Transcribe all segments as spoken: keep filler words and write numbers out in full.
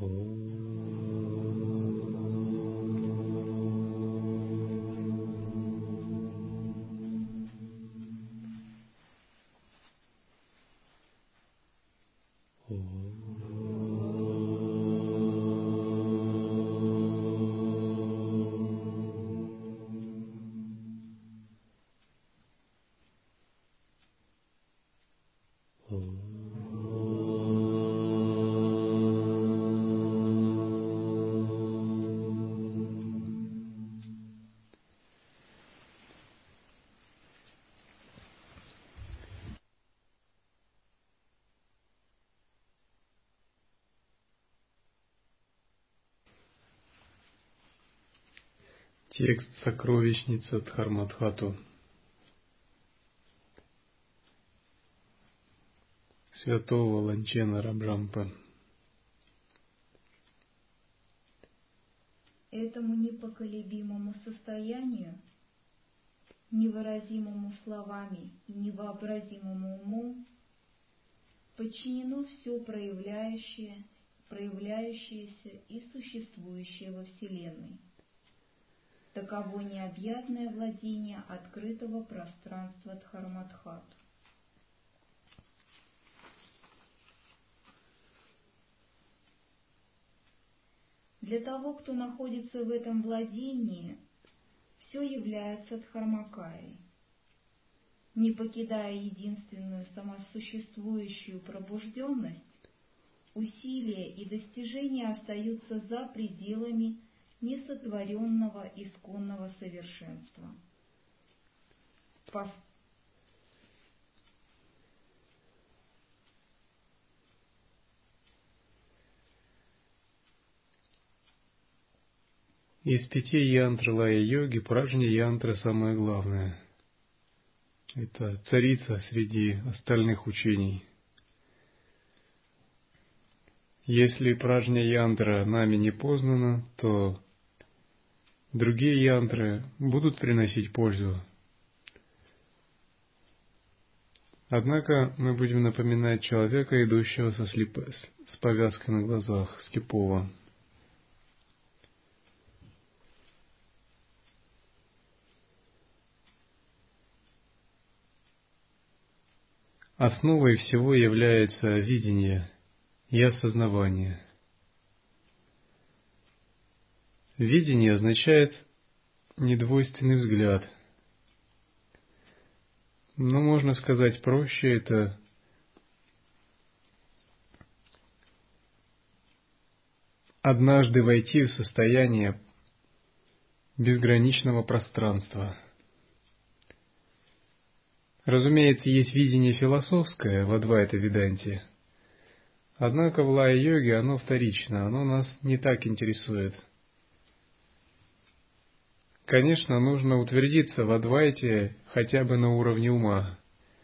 Текст сокровищницы Дхармадхату. Святого Ланчена Раджампы. Этому непоколебимому состоянию, невыразимому словами и невообразимому умом, подчинено все проявляющее, проявляющееся и существующее во Вселенной. Таково необъятное владение открытого пространства Дхармадхату. Для того, кто находится в этом владении, все является Дхармакаей. Не покидая единственную самосуществующую пробужденность, усилия и достижения остаются за пределами несотворенного исконного совершенства. Пов... Из пяти янтр лая-йоги праджня-янтра самое главное. Это царица среди остальных учений. Если праджня-янтра нами не познана, то другие янтры будут приносить пользу. Однако мы будем напоминать человека, идущего со слеп... с повязкой на глазах, слепого. Основой всего является видение и осознавание. Видение означает недвойственный взгляд. Но можно сказать проще, это однажды войти в состояние безграничного пространства. Разумеется, есть видение философское в Адвайта-веданте, однако в лая-йоге оно вторично, оно нас не так интересует. Конечно, нужно утвердиться в Адвайте хотя бы на уровне ума.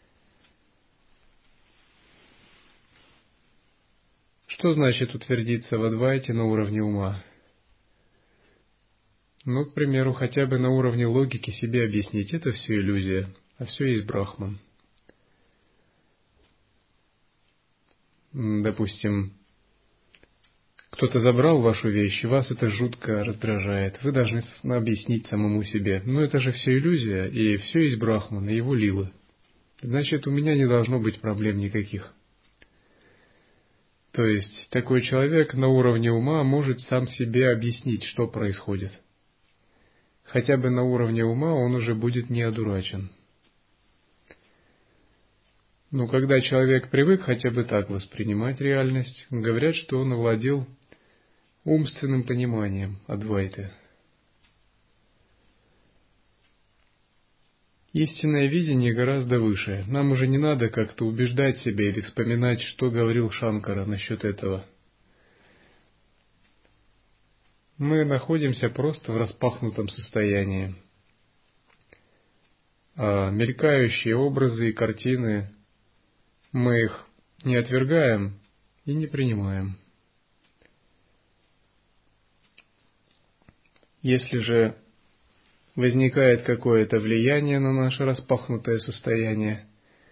Что значит утвердиться в Адвайте на уровне ума? Ну, к примеру, хотя бы на уровне логики себе объяснить, это все иллюзия, а все есть Брахман. Допустим, кто-то забрал вашу вещь, и вас это жутко раздражает. Вы должны объяснить самому себе. Но это же все иллюзия, и все есть Брахман, и его лила. Значит, у меня не должно быть проблем никаких. То есть, такой человек на уровне ума может сам себе объяснить, что происходит. Хотя бы на уровне ума он уже будет не одурачен. Но когда человек привык хотя бы так воспринимать реальность, говорят, что он овладел умственным пониманием Адвайты. Истинное видение гораздо выше. Нам уже не надо как-то убеждать себя или вспоминать, что говорил Шанкара насчет этого. Мы находимся просто в распахнутом состоянии. А мелькающие образы и картины, мы их не отвергаем и не принимаем. Если же возникает какое-то влияние на наше распахнутое состояние,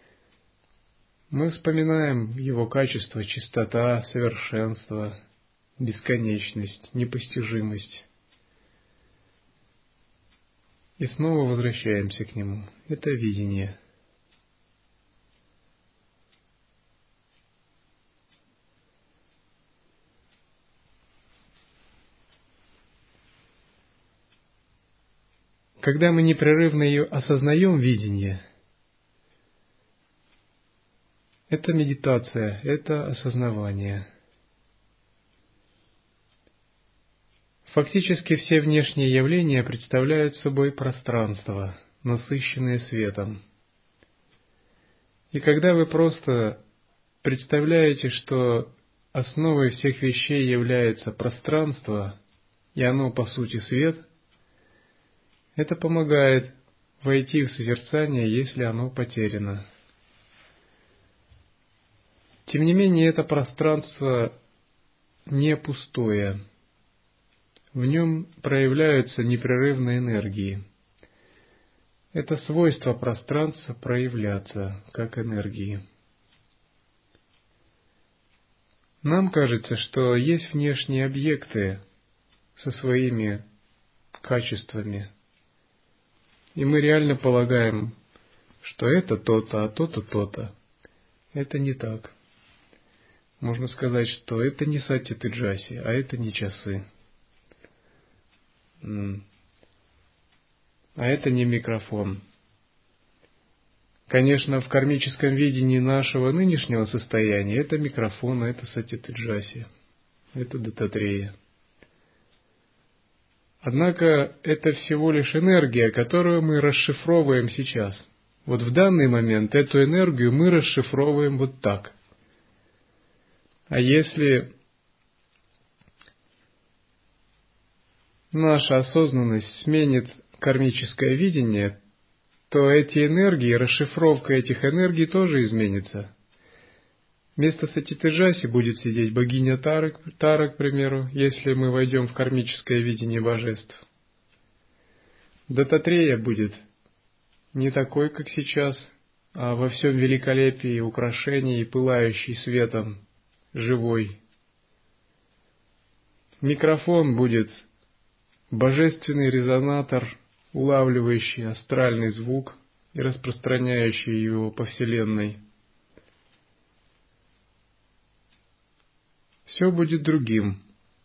мы вспоминаем его качество, чистота, совершенство, бесконечность, непостижимость. И снова возвращаемся к нему. Это видение. Когда мы непрерывно ее осознаем, видение, это медитация, это осознавание. Фактически все внешние явления представляют собой пространство, насыщенное светом. И когда вы просто представляете, что основой всех вещей является пространство, и оно по сути свет, это помогает войти в созерцание, если оно потеряно. Тем не менее, это пространство не пустое. В нем проявляются непрерывные энергии. Это свойство пространства проявляться как энергии. Нам кажется, что есть внешние объекты со своими качествами, и мы реально полагаем, что это то-то, а то-то то-то. Это не так. Можно сказать, что это не сати-теджаси, а это не часы. А это не микрофон. Конечно, в кармическом видении нашего нынешнего состояния это микрофон, а это сати-теджаси, это дататрея. Однако это всего лишь энергия, которую мы расшифровываем сейчас. Вот в данный момент эту энергию мы расшифровываем вот так. А если наша осознанность сменит кармическое видение, то эти энергии, расшифровка этих энергий тоже изменится. Вместо сати-теджаси будет сидеть богиня Тара, Тара, к примеру, если мы войдем в кармическое видение божеств. Дататрея будет не такой, как сейчас, а во всем великолепии украшений и пылающий светом, живой. Микрофон будет божественный резонатор, улавливающий астральный звук и распространяющий его по Вселенной. Все будет другим.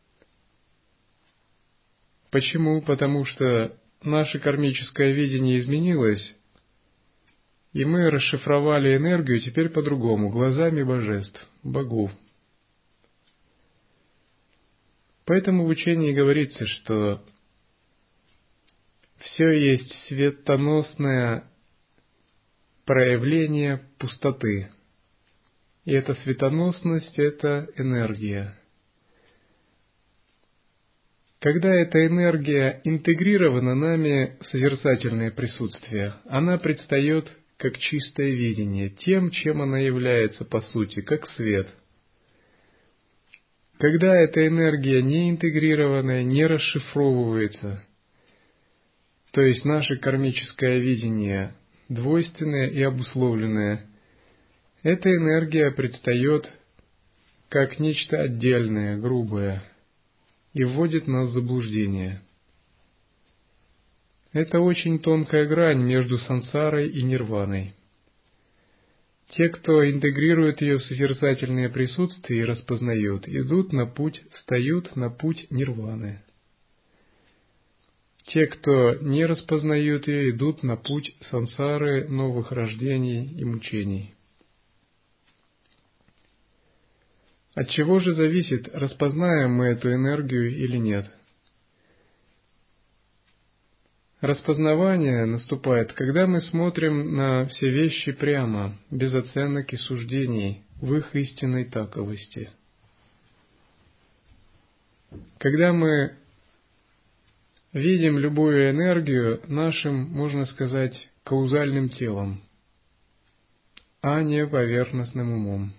Почему? Потому что наше кармическое видение изменилось, и мы расшифровали энергию теперь по-другому, глазами божеств, богов. Поэтому в учении говорится, что все есть светоносное проявление пустоты. И эта светоносность – это энергия. Когда эта энергия интегрирована нами в созерцательное присутствие, она предстает как чистое видение, тем, чем она является по сути, как свет. Когда эта энергия не интегрированная, не расшифровывается, то есть наше кармическое видение двойственное и обусловленное, эта энергия предстает как нечто отдельное, грубое, и вводит нас в заблуждение. Это очень тонкая грань между сансарой и нирваной. Те, кто интегрирует ее в созерцательное присутствие и распознает, идут на путь, встают на путь нирваны. Те, кто не распознают ее, идут на путь сансары, новых рождений и мучений. От чего же зависит, распознаем мы эту энергию или нет? Распознавание наступает, когда мы смотрим на все вещи прямо, без оценок и суждений, в их истинной таковости. Когда мы видим любую энергию нашим, можно сказать, каузальным телом, а не поверхностным умом.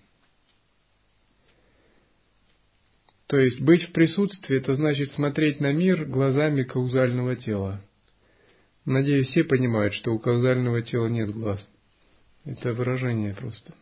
То есть быть в присутствии – это значит смотреть на мир глазами каузального тела. Надеюсь, все понимают, что у каузального тела нет глаз. Это выражение просто.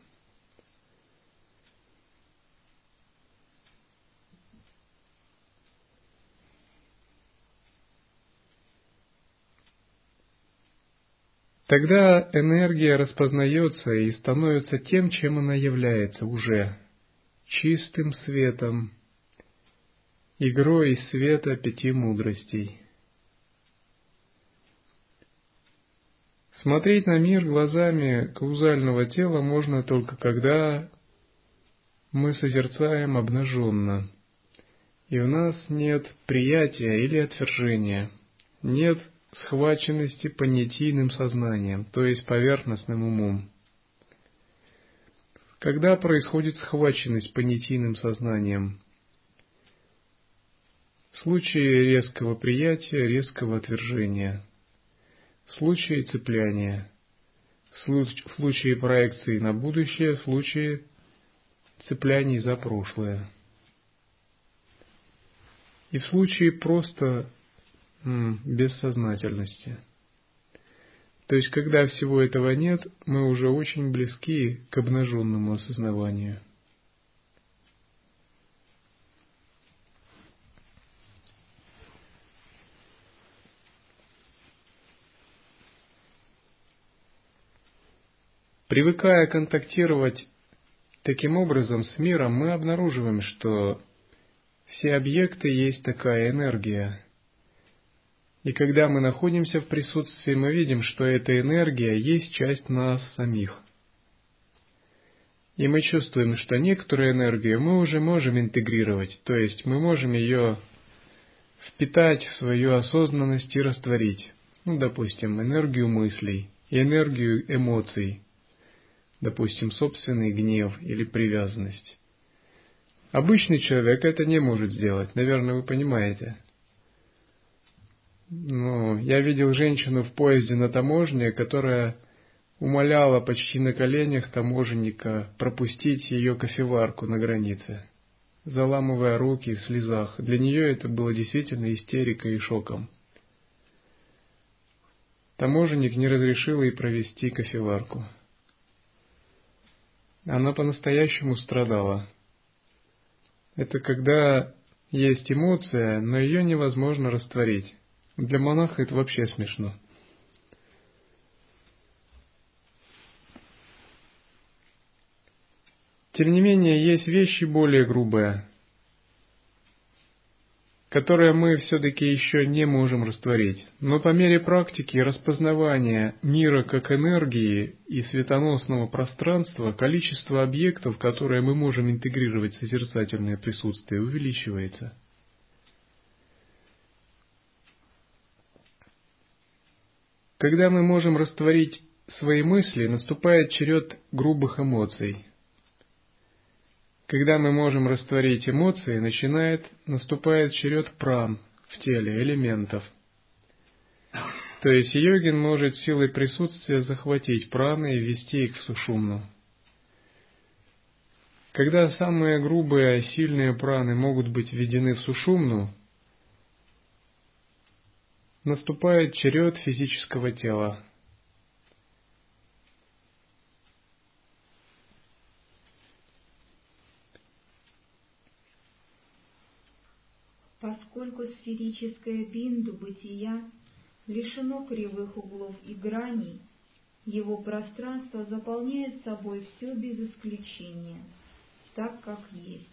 Тогда энергия распознается и становится тем, чем она является уже — чистым светом, игрой света пяти мудростей. Смотреть на мир глазами каузального тела можно только когда мы созерцаем обнаженно, и у нас нет приятия или отвержения, нет схваченности понятийным сознанием, то есть поверхностным умом. Когда происходит схваченность понятийным сознанием? В случае резкого приятия, резкого отвержения, в случае цепляния, в случае проекции на будущее, в случае цепляний за прошлое. И в случае просто м, бессознательности. То есть, когда всего этого нет, мы уже очень близки к обнаженному осознаванию. Привыкая контактировать таким образом с миром, мы обнаруживаем, что все объекты есть такая энергия. И когда мы находимся в присутствии, мы видим, что эта энергия есть часть нас самих. И мы чувствуем, что некоторую энергию мы уже можем интегрировать, то есть мы можем ее впитать в свою осознанность и растворить. Ну, допустим, энергию мыслей, энергию эмоций, допустим, собственный гнев или привязанность. Обычный человек это не может сделать, наверное, вы понимаете. Ну, я видел женщину в поезде на таможне, которая умоляла почти на коленях таможенника пропустить ее кофеварку на границе, заламывая руки в слезах. Для нее это было действительно истерикой и шоком. Таможенник не разрешил ей провести кофеварку. Она по-настоящему страдала. Это когда есть эмоция, но ее невозможно растворить. Для монаха это вообще смешно. Тем не менее, есть вещи более грубые, которые мы все-таки еще не можем растворить. Но по мере практики распознавания мира как энергии и светоносного пространства, количество объектов, которые мы можем интегрировать в созерцательное присутствие, увеличивается. Когда мы можем растворить свои мысли, наступает черед грубых эмоций. Когда мы можем растворить эмоции, начинает, наступает черед пран в теле, элементов. То есть йогин может силой присутствия захватить праны и ввести их в сушумну. Когда самые грубые, сильные праны могут быть введены в сушумну, наступает черед физического тела. Поскольку сферическое бинду бытия лишено кривых углов и граней, его пространство заполняет собой все без исключения, так как есть.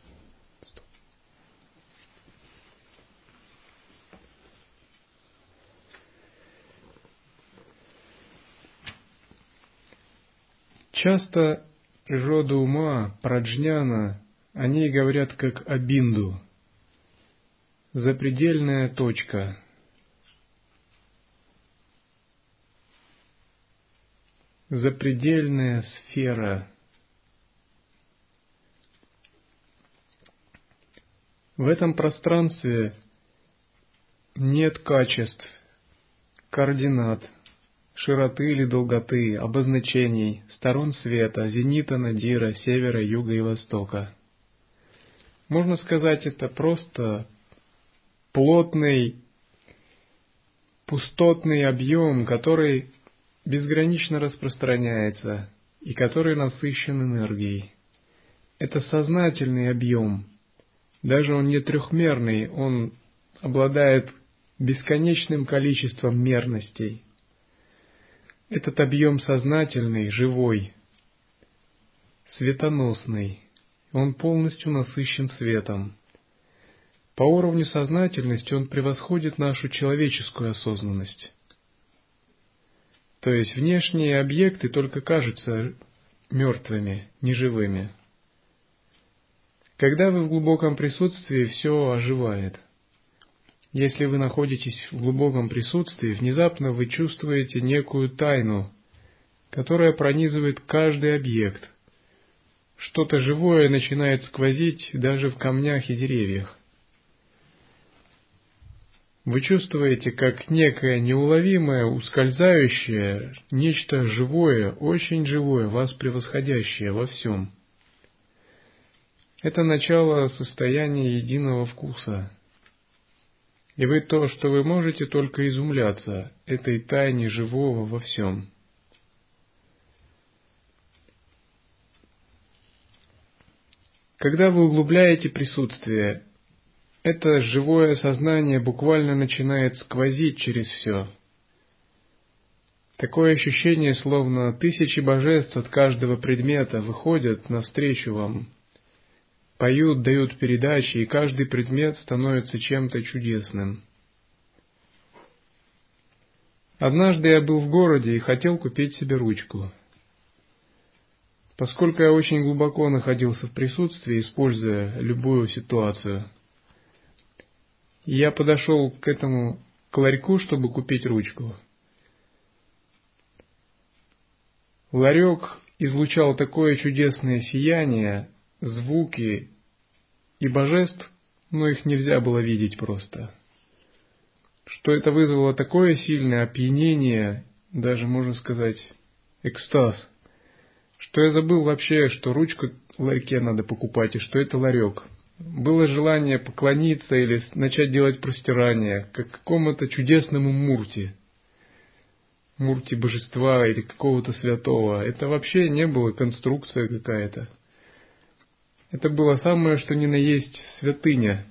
Часто природа ума, праджняна, о ней говорят как о бинду, запредельная точка. Запредельная сфера. В этом пространстве нет качеств, координат, широты или долготы, обозначений, сторон света, зенита, надира, севера, юга и востока. Можно сказать, это просто плотный, пустотный объем, который безгранично распространяется и который насыщен энергией. Это сознательный объем. Даже он не трехмерный, он обладает бесконечным количеством мерностей. этот объем сознательный, живой, светоносный, он полностью насыщен светом. По уровню сознательности он превосходит нашу человеческую осознанность. То есть внешние объекты только кажутся мертвыми, неживыми. Когда вы в глубоком присутствии, все оживает. Если вы находитесь в глубоком присутствии, внезапно вы чувствуете некую тайну, которая пронизывает каждый объект. Что-то живое начинает сквозить даже в камнях и деревьях. Вы чувствуете, как некое неуловимое, ускользающее, нечто живое, очень живое, вас превосходящее во всем. Это начало состояния единого вкуса. И вы то, что вы можете только изумляться этой тайне живого во всем. Когда вы углубляете присутствие, это живое сознание буквально начинает сквозить через все. Такое ощущение, словно тысячи божеств от каждого предмета выходят навстречу вам, поют, дают передачи, и каждый предмет становится чем-то чудесным. Однажды я был в городе и хотел купить себе ручку. Поскольку я очень глубоко находился в присутствии, используя любую ситуацию, я подошел к этому к ларьку, чтобы купить ручку. Ларек излучал такое чудесное сияние, звуки и божеств, но их нельзя было видеть просто. Что это вызвало такое сильное опьянение, даже можно сказать экстаз, что я забыл вообще, что ручку в ларьке надо покупать и что это ларек. Было желание поклониться или начать делать простирание, как какому-то чудесному мурти. Мурти божества или какого-то святого. Это вообще не было конструкция какая-то. Это было самое, что ни на есть святыня.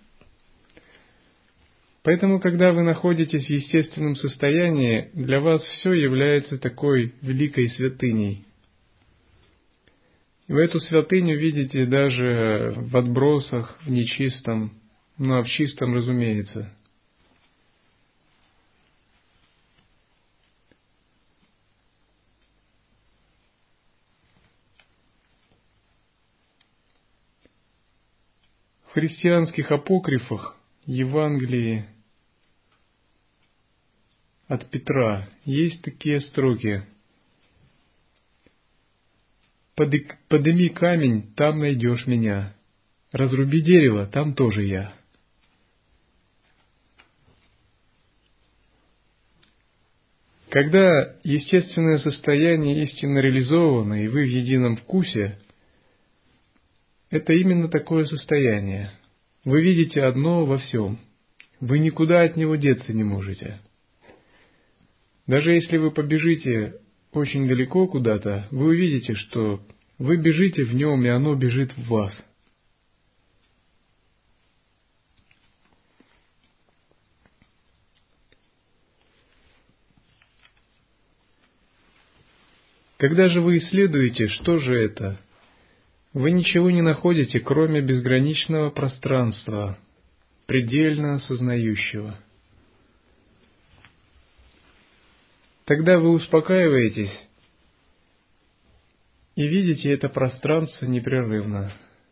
Поэтому, когда вы находитесь в естественном состоянии, для вас все является такой великой святыней. И в эту святыню видите даже в отбросах, в нечистом, ну а в чистом, разумеется. В христианских апокрифах, Евангелии от Петра, есть такие строки: «Подыми камень, там найдешь меня. Разруби дерево, там тоже я». Когда естественное состояние истинно реализовано, и вы в едином вкусе, это именно такое состояние. Вы видите одно во всем. Вы никуда от него деться не можете. Даже если вы побежите очень далеко куда-то, вы увидите, что вы бежите в нем, и оно бежит в вас. Когда же вы исследуете, что же это, вы ничего не находите, кроме безграничного пространства, предельно осознающего. Тогда вы успокаиваетесь и видите это пространство непрерывно.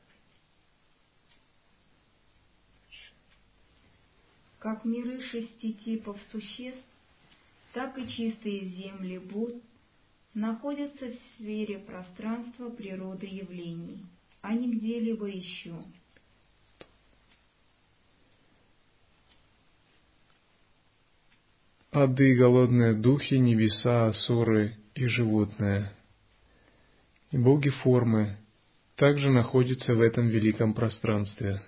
Как миры шести типов существ, так и чистые земли Будд находятся в сфере пространства природы явлений, а не где-либо еще. Ады, голодные духи, небеса, асуры и животные, и боги формы также находятся в этом великом пространстве.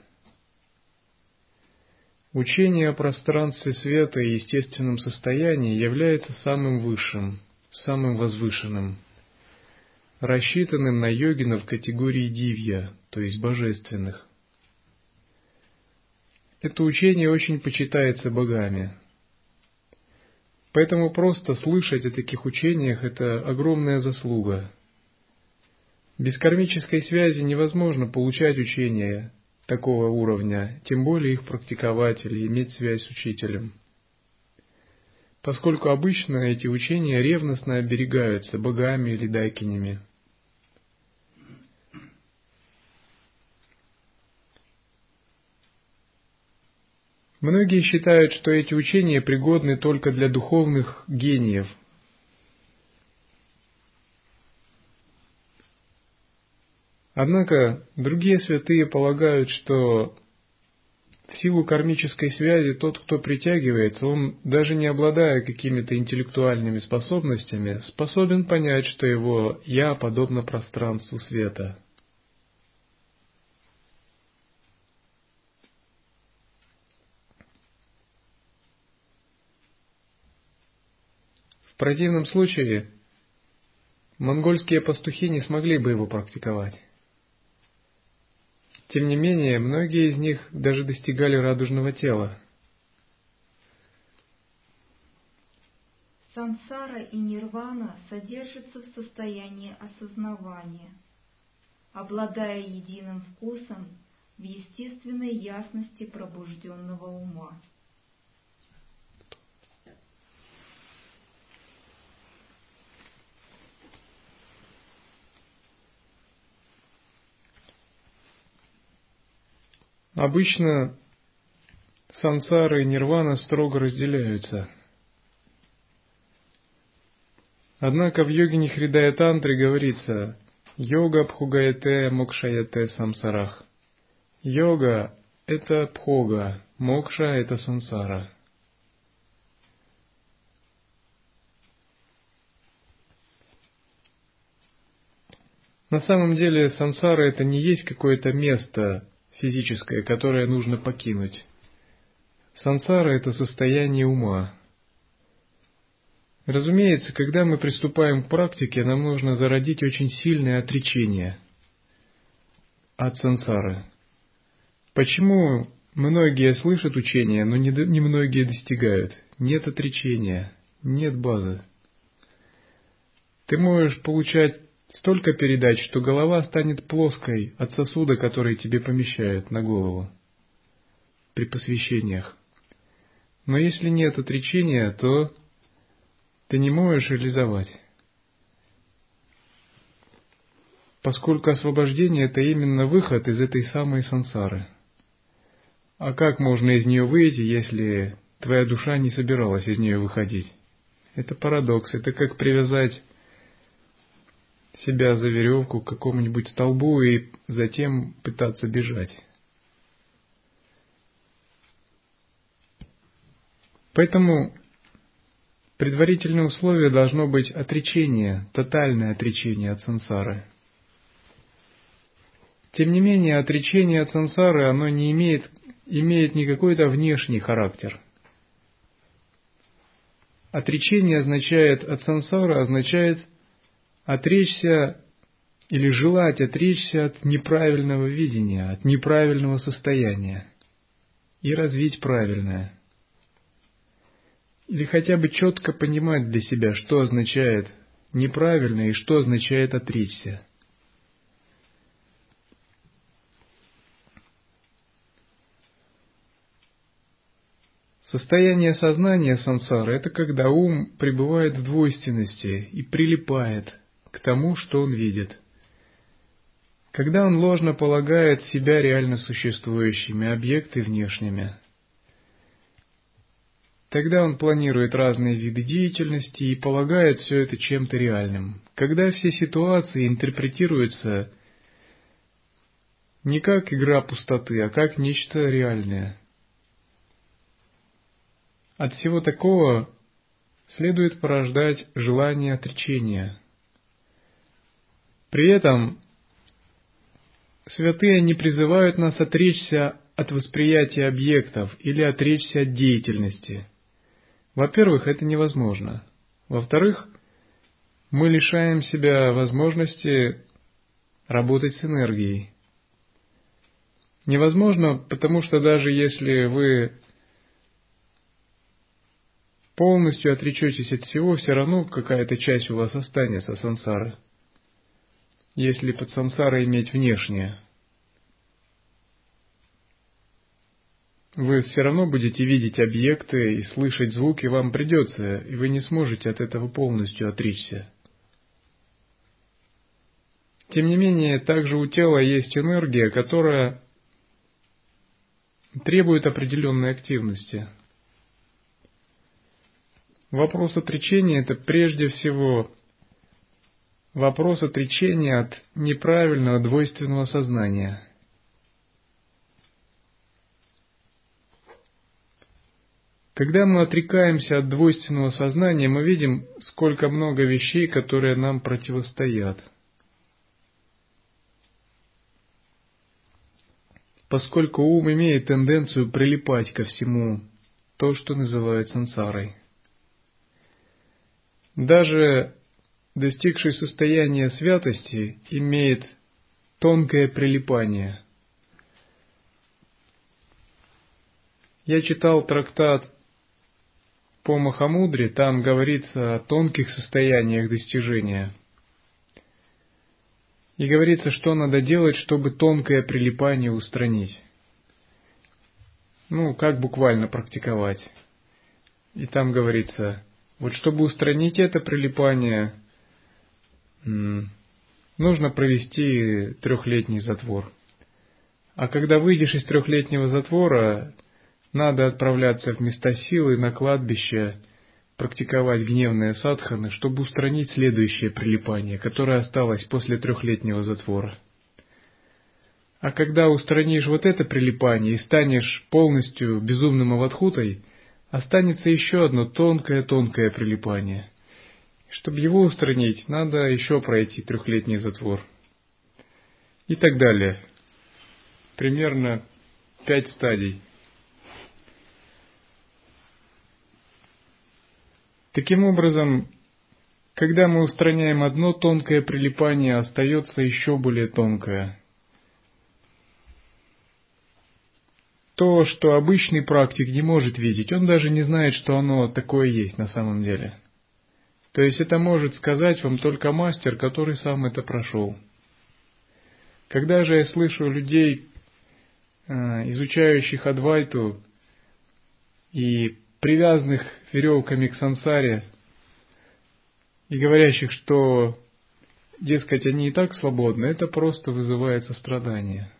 Учение о пространстве света и естественном состоянии является самым высшим, самым возвышенным, рассчитанным на йогинов категории дивья, то есть божественных. Это учение очень почитается богами. Поэтому просто слышать о таких учениях – это огромная заслуга. Без кармической связи невозможно получать учения такого уровня, тем более их практиковать или иметь связь с учителем. Поскольку обычно эти учения ревностно оберегаются богами или дайкинями. Многие считают, что эти учения пригодны только для духовных гениев. Однако другие святые полагают, что в силу кармической связи тот, кто притягивается, он, даже не обладая какими-то интеллектуальными способностями, способен понять, что его «я» подобно пространству света. В противном случае монгольские пастухи не смогли бы его практиковать. Тем не менее, многие из них даже достигали радужного тела. Сансара и нирвана содержатся в состоянии осознавания, обладая единым вкусом в естественной ясности пробужденного ума. Обычно сансара и нирвана строго разделяются. Однако в йогине Хридая Тантре говорится «Йога пхугаяте мокшаяте самсарах». Йога – это пхога, мокша – это сансара. На самом деле сансара – это не есть какое-то место физическое, которое нужно покинуть. Сансара – это состояние ума. Разумеется, когда мы приступаем к практике, нам нужно зародить очень сильное отречение от сансары. Почему многие слышат учения, но не, не многие достигают? Нет отречения, нет базы. Ты можешь получать столько передач, что голова станет плоской от сосуда, который тебе помещают на голову при посвящениях. Но если нет отречения, то ты не можешь реализовать. Поскольку освобождение – это именно выход из этой самой сансары. А как можно из нее выйти, если твоя душа не собиралась из нее выходить? Это парадокс, это как привязать себя за веревку к какому-нибудь столбу и затем пытаться бежать. Поэтому предварительное условие должно быть отречение, тотальное отречение от сансары. Тем не менее, отречение от сансары, оно не имеет, имеет не какой-то внешний характер. Отречение означает, от сансары означает отречься или желать отречься от неправильного видения, от неправильного состояния и развить правильное. Или хотя бы четко понимать для себя, что означает неправильно и что означает отречься. Состояние сознания сансары – это когда ум пребывает в двойственности и прилипает к тому, что он видит. Когда он ложно полагает себя реально существующими, объекты внешними. Тогда он планирует разные виды деятельности и полагает все это чем-то реальным. Когда все ситуации интерпретируются не как игра пустоты, а как нечто реальное. От всего такого следует порождать желание отречения. При этом святые не призывают нас отречься от восприятия объектов или отречься от деятельности. Во-первых, это невозможно. Во-вторых, мы лишаем себя возможности работать с энергией. Невозможно, потому что даже если вы полностью отречетесь от всего, все равно какая-то часть у вас останется сансары. Если под сансарой иметь внешнее, вы все равно будете видеть объекты и слышать звуки, вам придется, и вы не сможете от этого полностью отречься. Тем не менее, также у тела есть энергия, которая требует определенной активности. Вопрос отречения – это прежде всего вопрос отречения от неправильного двойственного сознания. Когда мы отрекаемся от двойственного сознания, мы видим, сколько много вещей, которые нам противостоят. Поскольку ум имеет тенденцию прилипать ко всему, то, что называют сансарой. Даже достигший состояния святости имеет тонкое прилипание. Я читал трактат по Махамудре, там говорится о тонких состояниях достижения. И говорится, что надо делать, чтобы тонкое прилипание устранить. Ну, как буквально практиковать. И там говорится, вот чтобы устранить это прилипание, нужно провести трехлетний затвор. А когда выйдешь из трехлетнего затвора, надо отправляться в места силы, на кладбище, практиковать гневные садханы, чтобы устранить следующее прилипание, которое осталось после трехлетнего затвора. А когда устранишь вот это прилипание и станешь полностью безумным аватхутой, останется еще одно тонкое-тонкое прилипание. Чтобы его устранить, надо еще пройти трехлетний затвор. И так далее. Примерно пять стадий. Таким образом, когда мы устраняем одно тонкое прилипание, остается еще более тонкое. То, что обычный практик не может видеть, он даже не знает, что оно такое есть на самом деле. То есть это может сказать вам только мастер, который сам это прошел. Когда же я слышу людей, изучающих Адвайту и привязанных веревками к сансаре, и говорящих, что, дескать, они и так свободны, это просто вызывает сострадание.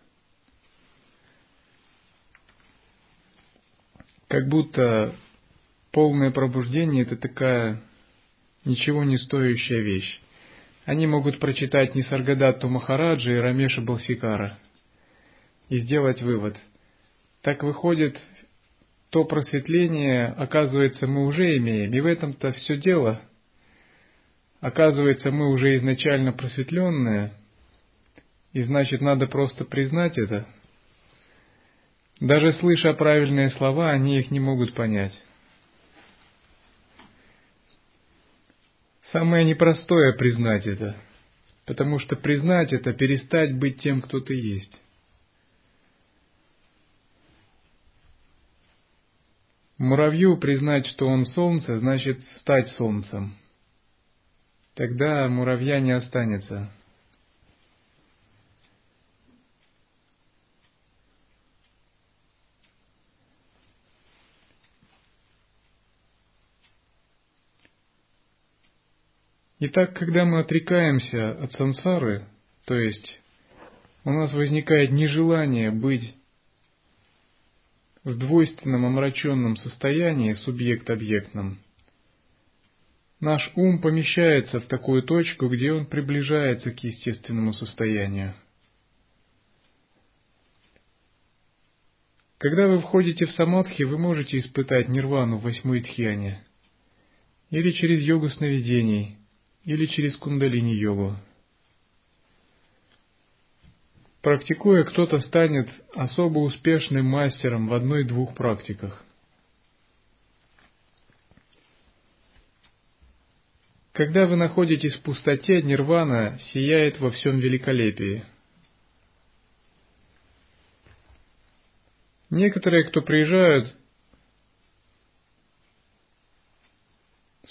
Как будто полное пробуждение – это такая ничего не стоящая вещь. Они могут прочитать Нисаргадатту Махараджа и Рамеша Балсикара и сделать вывод. Так выходит, то просветление, оказывается, мы уже имеем, и в этом-то все дело. Оказывается, мы уже изначально просветленные, и значит, надо просто признать это. Даже слыша правильные слова, они их не могут понять. Самое непростое признать это, потому что признать это, перестать быть тем, кто ты есть. Муравью признать, что он солнце, значит стать солнцем. Тогда муравья не останется. Итак, когда мы отрекаемся от сансары, то есть у нас возникает нежелание быть в двойственном омраченном состоянии, субъект-объектном, наш ум помещается в такую точку, где он приближается к естественному состоянию. Когда вы входите в самадхи, вы можете испытать нирвану в восьмой дхьяне, или через йогу сновидений, или через кундалини-йогу. Практикуя, кто-то станет особо успешным мастером в одной-двух практиках. Когда вы находитесь в пустоте, нирвана сияет во всем великолепии. Некоторые, кто приезжают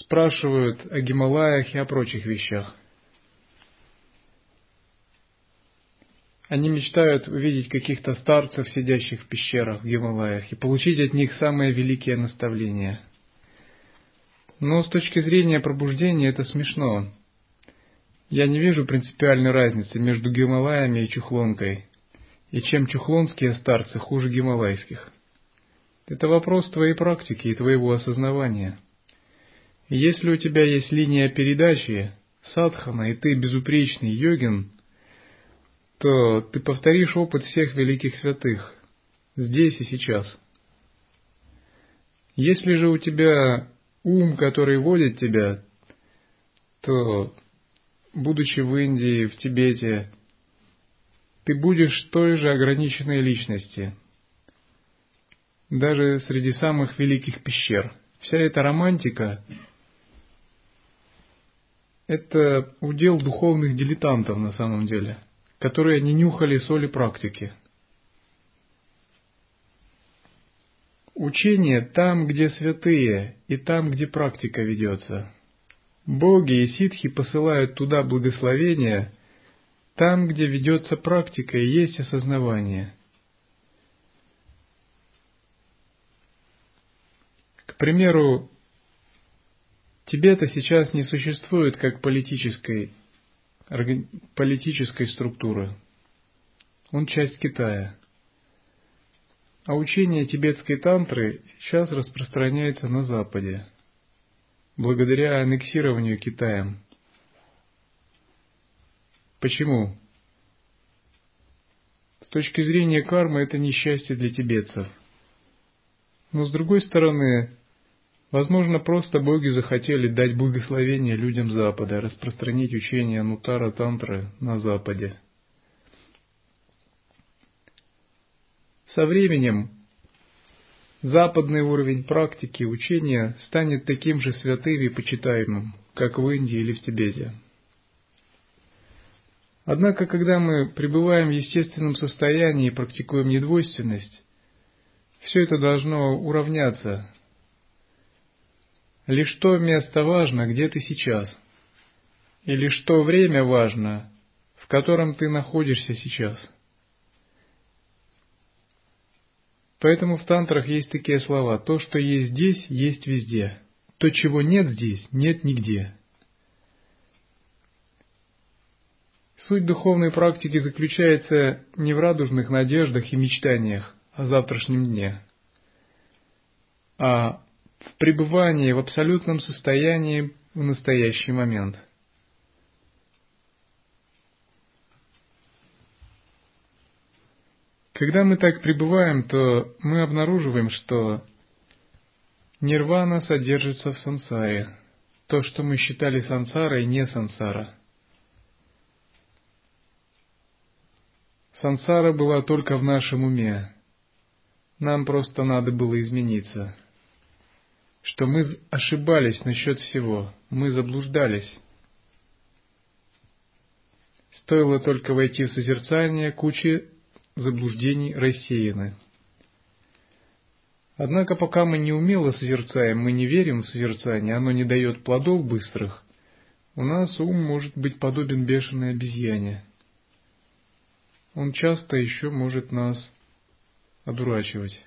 спрашивают о Гималаях и о прочих вещах. Они мечтают увидеть каких-то старцев, сидящих в пещерах в Гималаях, и получить от них самые великие наставления. Но с точки зрения пробуждения это смешно. Я не вижу принципиальной разницы между Гималаями и Чухлонкой, и чем чухлонские старцы хуже гималайских. Это вопрос твоей практики и твоего осознавания. И если у тебя есть линия передачи, садхана, и ты безупречный йогин, то ты повторишь опыт всех великих святых, здесь и сейчас. Если же у тебя ум, который водит тебя, то, будучи в Индии, в Тибете, ты будешь той же ограниченной личности, даже среди самых великих пещер. Вся эта романтика – это удел духовных дилетантов на самом деле, которые не нюхали соли практики. Учение там, где святые, и там, где практика ведется. Боги и ситхи посылают туда благословения, там, где ведется практика и есть осознавание. К примеру, Тибета сейчас не существует как политической, политической структуры. Он часть Китая. А учение тибетской тантры сейчас распространяется на Западе, благодаря аннексированию Китаем. Почему? С точки зрения кармы это несчастье для тибетцев. Но с другой стороны, возможно, просто боги захотели дать благословение людям Запада, распространить учение Анутара Тантры на Западе. Со временем западный уровень практики учения станет таким же святым и почитаемым, как в Индии или в Тибете. Однако, когда мы пребываем в естественном состоянии и практикуем недвойственность, все это должно уравняться. Лишь то место важно, где ты сейчас, и лишь то время важно, в котором ты находишься сейчас. Поэтому в тантрах есть такие слова: то, что есть здесь, есть везде. То, чего нет здесь, нет нигде. Суть духовной практики заключается не в радужных надеждах и мечтаниях о завтрашнем дне, а в пребывании в абсолютном состоянии в настоящий момент. Когда мы так пребываем, то мы обнаруживаем, что нирвана содержится в сансаре. То, что мы считали сансарой, не сансара. Сансара была только в нашем уме. Нам просто надо было измениться. Что мы ошибались насчет всего, мы заблуждались. Стоило только войти в созерцание, кучи заблуждений рассеяны. Однако, пока мы неумело созерцаем, мы не верим в созерцание, оно не дает плодов быстрых, у нас ум может быть подобен бешеной обезьяне. Он часто еще может нас одурачивать.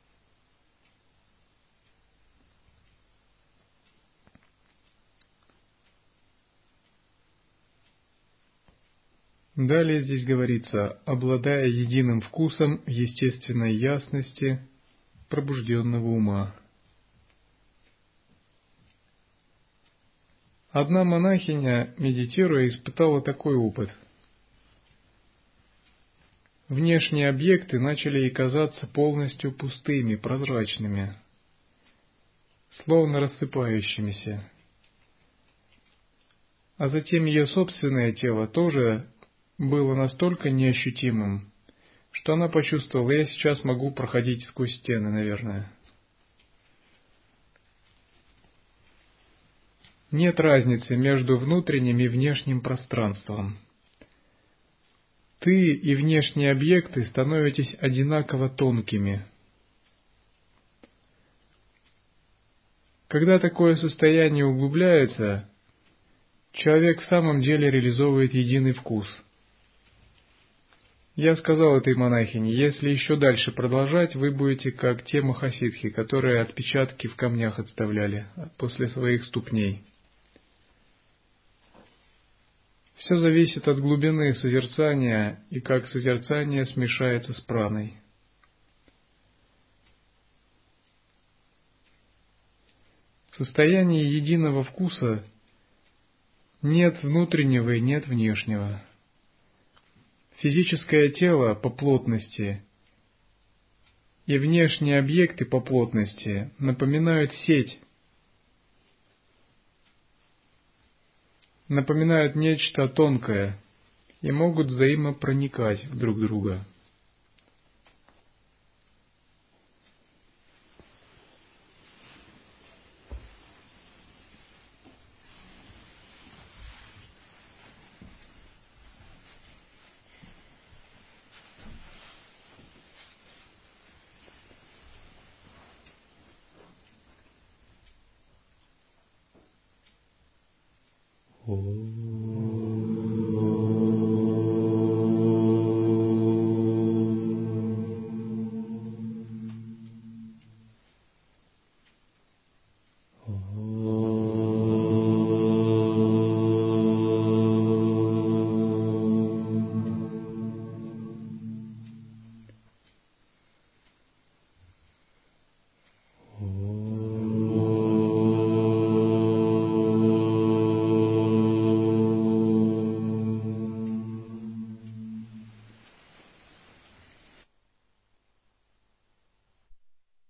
Далее здесь говорится: обладая единым вкусом естественной ясности пробужденного ума. Одна монахиня, медитируя, испытала такой опыт. Внешние объекты начали ей казаться полностью пустыми, прозрачными, словно рассыпающимися. А затем ее собственное тело тоже было настолько неощутимым, что она почувствовала: я сейчас могу проходить сквозь стены, наверное. Нет разницы между внутренним и внешним пространством. Ты и внешние объекты становитесь одинаково тонкими. Когда такое состояние углубляется, человек в самом деле реализовывает единый вкус. Я сказал этой монахине, если еще дальше продолжать, вы будете как те махасидхи, которые отпечатки в камнях отставляли после своих ступней. Все зависит от глубины созерцания и как созерцание смешается с праной. В состоянии единого вкуса нет внутреннего и нет внешнего. Физическое тело по плотности и внешние объекты по плотности напоминают сеть, напоминают нечто тонкое и могут взаимопроникать друг в друга.